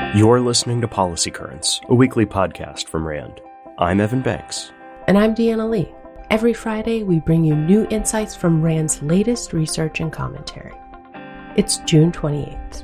You're listening to Policy Currents, a weekly podcast from RAND. I'm Evan Banks. And I'm Deanna Lee. Every Friday, we bring you new insights from RAND's latest research and commentary. It's June 28th.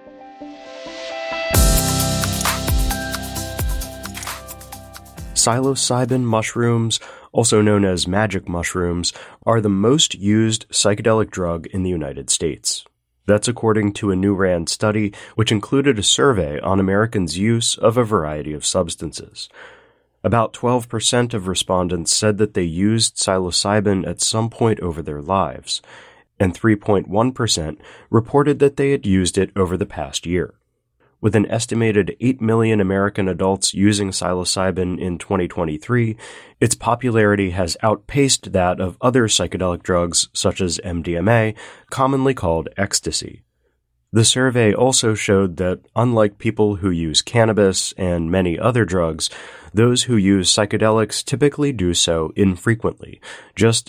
Psilocybin mushrooms, also known as magic mushrooms, are the most used psychedelic drug in the United States. That's according to a new RAND study, which included a survey on Americans' use of a variety of substances. About 12% of respondents said that they used psilocybin at some point over their lives, and 3.1% reported that they had used it over the past year. With an estimated 8 million American adults using psilocybin in 2023, its popularity has outpaced that of other psychedelic drugs such as MDMA, commonly called ecstasy. The survey also showed that, unlike people who use cannabis and many other drugs, those who use psychedelics typically do so infrequently. Just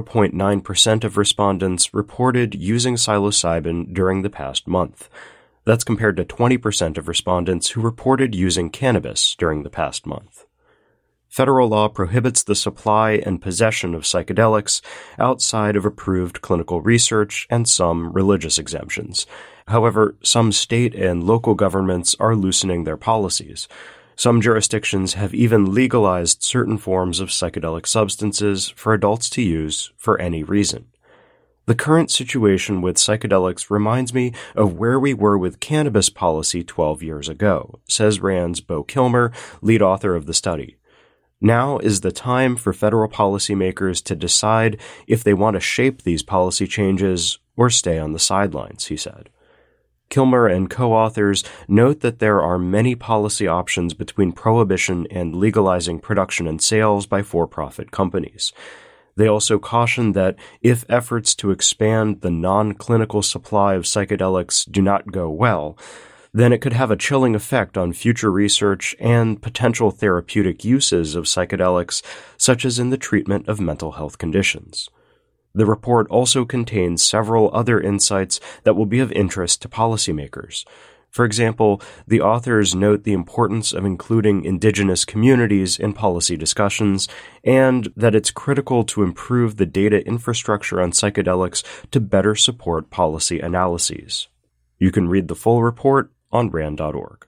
0.9% of respondents reported using psilocybin during the past month. That's compared to 20% of respondents who reported using cannabis during the past month. Federal law prohibits the supply and possession of psychedelics outside of approved clinical research and some religious exemptions. However, some state and local governments are loosening their policies. Some jurisdictions have even legalized certain forms of psychedelic substances for adults to use for any reason. The current situation with psychedelics reminds me of where we were with cannabis policy 12 years ago, says RAND's Beau Kilmer, lead author of the study. Now is the time for federal policymakers to decide if they want to shape these policy changes or stay on the sidelines, he said. Kilmer and co-authors note that there are many policy options between prohibition and legalizing production and sales by for-profit companies. They also caution that if efforts to expand the non-clinical supply of psychedelics do not go well, then it could have a chilling effect on future research and potential therapeutic uses of psychedelics, such as in the treatment of mental health conditions. The report also contains several other insights that will be of interest to policymakers. For example, the authors note the importance of including indigenous communities in policy discussions and that it's critical to improve the data infrastructure on psychedelics to better support policy analyses. You can read the full report on RAND.org.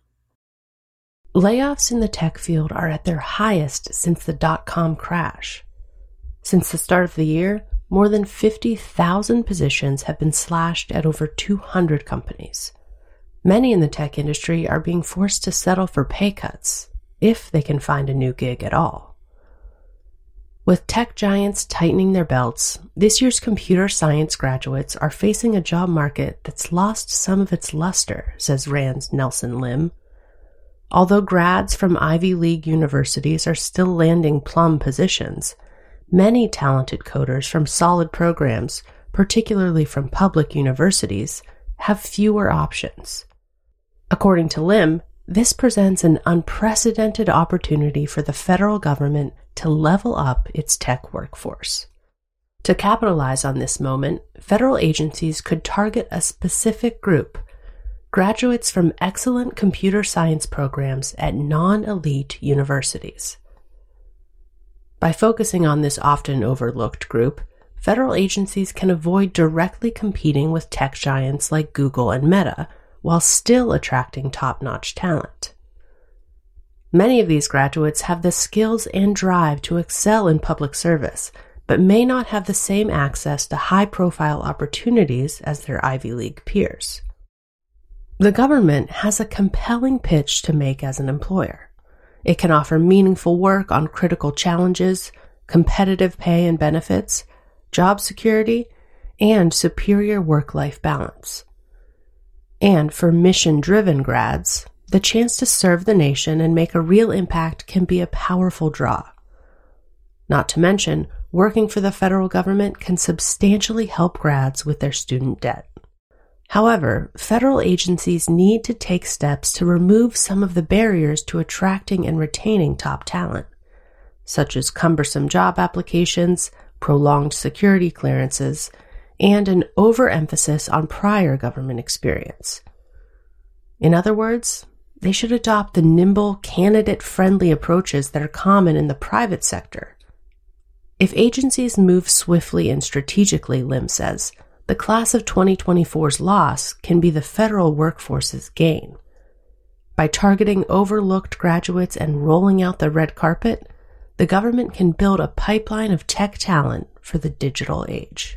Layoffs in the tech field are at their highest since the dot-com crash. Since the start of the year, more than 50,000 positions have been slashed at over 200 companies. Many in the tech industry are being forced to settle for pay cuts, if they can find a new gig at all. With tech giants tightening their belts, this year's computer science graduates are facing a job market that's lost some of its luster, says RAND's Nelson Lim. Although grads from Ivy League universities are still landing plum positions, many talented coders from solid programs, particularly from public universities, have fewer options. According to Lim, this presents an unprecedented opportunity for the federal government to level up its tech workforce. To capitalize on this moment, federal agencies could target a specific group, graduates from excellent computer science programs at non-elite universities. By focusing on this often overlooked group, federal agencies can avoid directly competing with tech giants like Google and Meta, while still attracting top-notch talent. Many of these graduates have the skills and drive to excel in public service, but may not have the same access to high-profile opportunities as their Ivy League peers. The government has a compelling pitch to make as an employer. It can offer meaningful work on critical challenges, competitive pay and benefits, job security, and superior work-life balance. And for mission-driven grads, the chance to serve the nation and make a real impact can be a powerful draw. Not to mention, working for the federal government can substantially help grads with their student debt. However, federal agencies need to take steps to remove some of the barriers to attracting and retaining top talent, such as cumbersome job applications, prolonged security clearances, and an overemphasis on prior government experience. In other words, they should adopt the nimble, candidate-friendly approaches that are common in the private sector. If agencies move swiftly and strategically, Lim says, the class of 2024's loss can be the federal workforce's gain. By targeting overlooked graduates and rolling out the red carpet, the government can build a pipeline of tech talent for the digital age.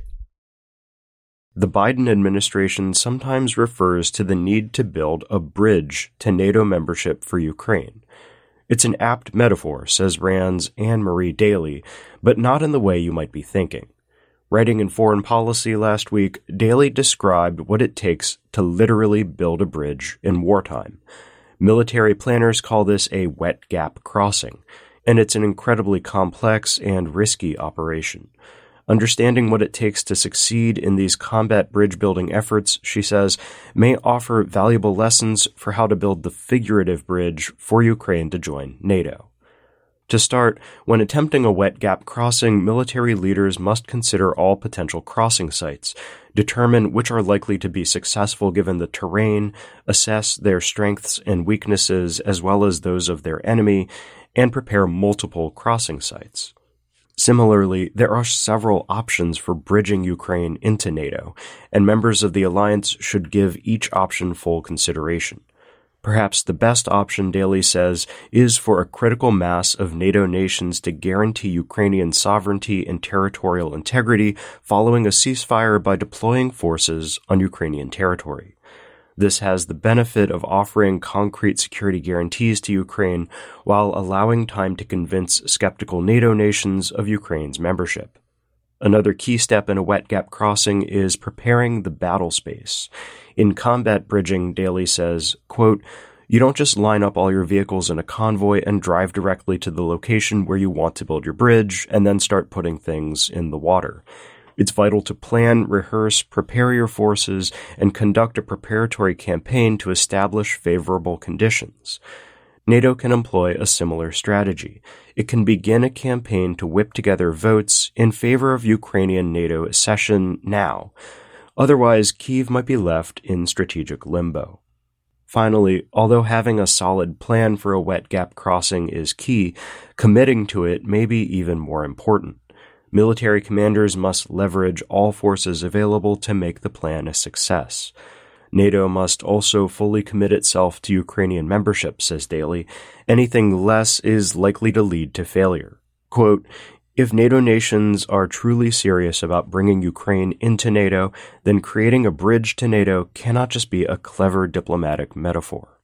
The Biden administration sometimes refers to the need to build a bridge to NATO membership for Ukraine. It's an apt metaphor, says RAND's Anne-Marie Daly, but not in the way you might be thinking. Writing in Foreign Policy last week, Daly described what it takes to literally build a bridge in wartime. Military planners call this a wet gap crossing, and it's an incredibly complex and risky operation. Understanding what it takes to succeed in these combat bridge-building efforts, she says, may offer valuable lessons for how to build the figurative bridge for Ukraine to join NATO. To start, when attempting a wet gap crossing, military leaders must consider all potential crossing sites, determine which are likely to be successful given the terrain, assess their strengths and weaknesses as well as those of their enemy, and prepare multiple crossing sites. Similarly, there are several options for bridging Ukraine into NATO, and members of the alliance should give each option full consideration. Perhaps the best option, Daly says, is for a critical mass of NATO nations to guarantee Ukrainian sovereignty and territorial integrity following a ceasefire by deploying forces on Ukrainian territory. This has the benefit of offering concrete security guarantees to Ukraine while allowing time to convince skeptical NATO nations of Ukraine's membership. Another key step in a wet gap crossing is preparing the battle space. In combat bridging, Daly says, quote, "You don't just line up all your vehicles in a convoy and drive directly to the location where you want to build your bridge and then start putting things in the water. It's vital to plan, rehearse, prepare your forces, and conduct a preparatory campaign to establish favorable conditions. NATO can employ a similar strategy. It can begin a campaign to whip together votes in favor of Ukrainian NATO accession now. Otherwise, Kyiv might be left in strategic limbo." Finally, although having a solid plan for a wet gap crossing is key, committing to it may be even more important. Military commanders must leverage all forces available to make the plan a success. NATO must also fully commit itself to Ukrainian membership, says Daly. Anything less is likely to lead to failure. Quote, "If NATO nations are truly serious about bringing Ukraine into NATO, then creating a bridge to NATO cannot just be a clever diplomatic metaphor."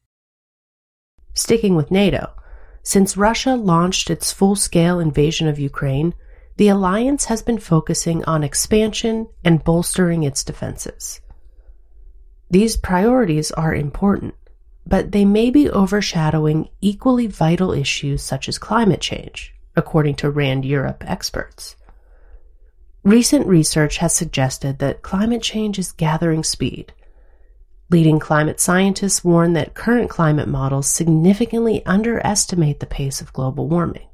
Sticking with NATO, since Russia launched its full-scale invasion of Ukraine, the alliance has been focusing on expansion and bolstering its defenses. These priorities are important, but they may be overshadowing equally vital issues such as climate change, according to RAND Europe experts. Recent research has suggested that climate change is gathering speed. Leading climate scientists warn that current climate models significantly underestimate the pace of global warming.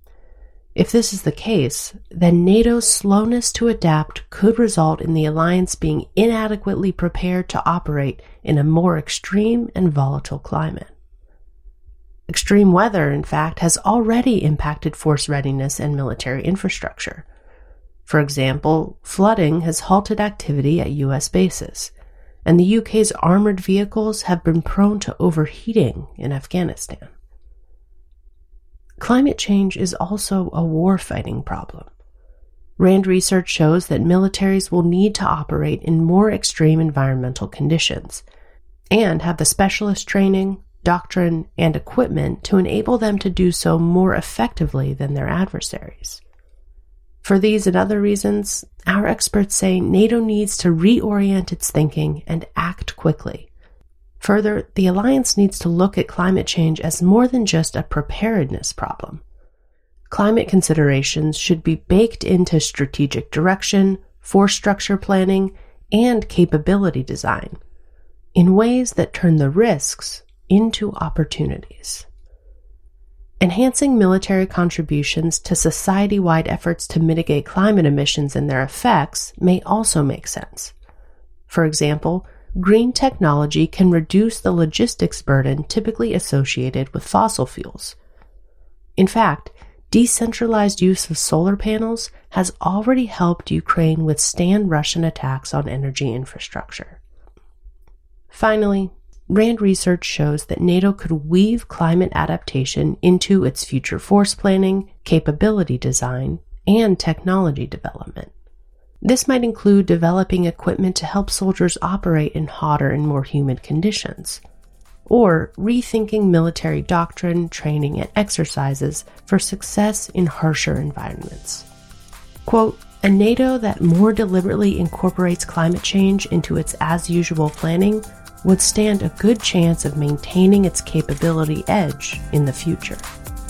If this is the case, then NATO's slowness to adapt could result in the alliance being inadequately prepared to operate in a more extreme and volatile climate. Extreme weather, in fact, has already impacted force readiness and military infrastructure. For example, flooding has halted activity at U.S. bases, and the UK's armored vehicles have been prone to overheating in Afghanistan. Climate change is also a war-fighting problem. RAND research shows that militaries will need to operate in more extreme environmental conditions and have the specialist training, doctrine, and equipment to enable them to do so more effectively than their adversaries. For these and other reasons, our experts say NATO needs to reorient its thinking and act quickly. Further, the alliance needs to look at climate change as more than just a preparedness problem. Climate considerations should be baked into strategic direction, force structure planning, and capability design in ways that turn the risks into opportunities. Enhancing military contributions to society-wide efforts to mitigate climate emissions and their effects may also make sense. For example, green technology can reduce the logistics burden typically associated with fossil fuels. In fact, decentralized use of solar panels has already helped Ukraine withstand Russian attacks on energy infrastructure. Finally, RAND research shows that NATO could weave climate adaptation into its future force planning, capability design, and technology development. This might include developing equipment to help soldiers operate in hotter and more humid conditions, or rethinking military doctrine, training, and exercises for success in harsher environments. Quote, a NATO that more deliberately incorporates climate change into its as-usual planning would stand a good chance of maintaining its capability edge in the future.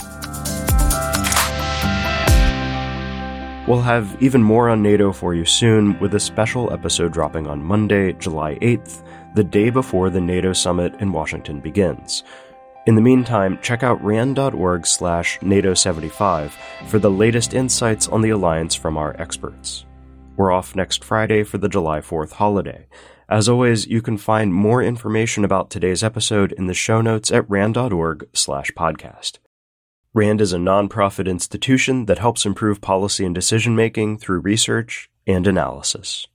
We'll have even more on NATO for you soon, with a special episode dropping on Monday, July 8th, the day before the NATO summit in Washington begins. In the meantime, check out rand.org/NATO75 for the latest insights on the alliance from our experts. We're off next Friday for the July 4th holiday. As always, you can find more information about today's episode in the show notes at rand.org/podcast. RAND is a nonprofit institution that helps improve policy and decision-making through research and analysis.